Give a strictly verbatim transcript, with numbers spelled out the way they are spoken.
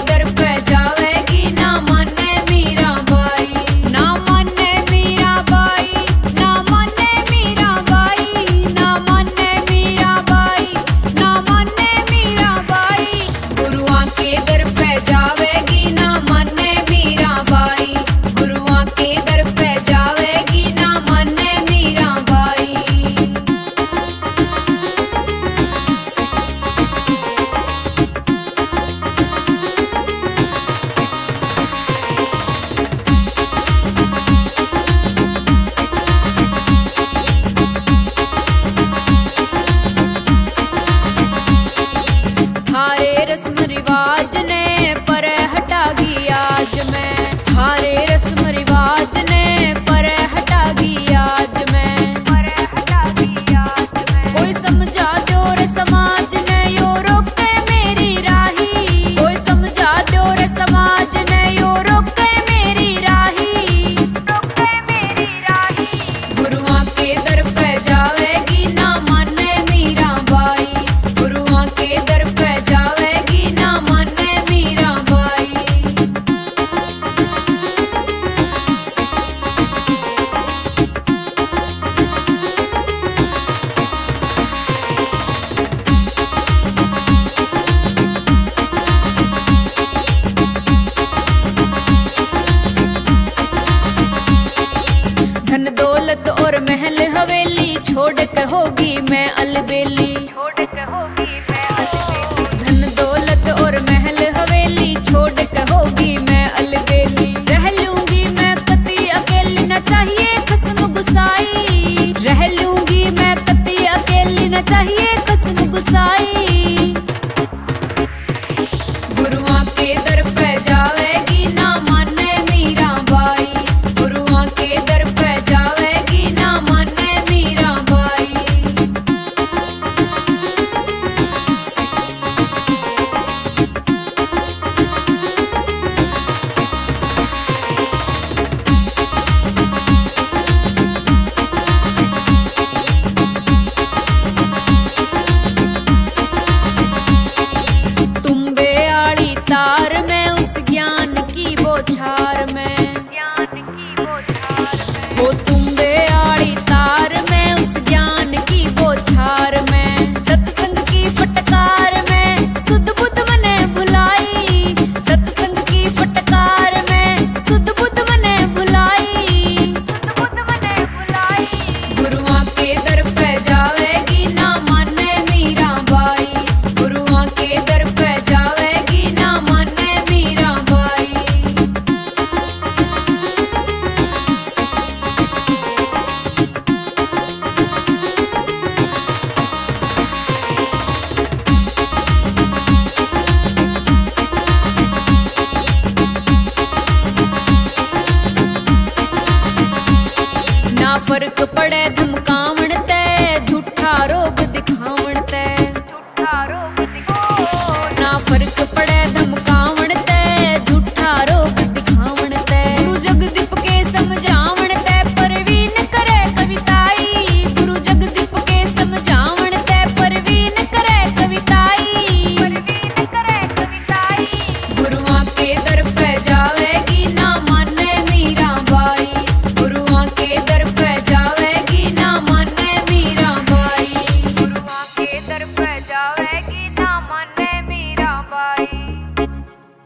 दर पे जावेगी ना माने मीरा बाई, ना माने मीरा बाई, ना माने मीरा बाई, ना माने मीरा बाई, ना माने मीरा बाई। गुरुआ के दर पे जावेगी ना माने मीरा बाई, गुरुआ के दर पे जावेगी ना माने मीरा बाई। थारे रस्म रिवाज ने पर हटागी आज मैं, थारे रस्म रिवाज ने पर हटागी आज मैं, कोई समझा दो रे समाज ने यो रोके मेरी राही, कोई समझा दो रे समाज ने यो रोके मेरी राही। गुरुआ के दर पे जावेगी ना माने मीरा बाई, गुरुआ के दर पे जावेगी ना माने मीरा बाई। धन दौलत और महल हवेली छोड़ के होगी मैं अलबेली,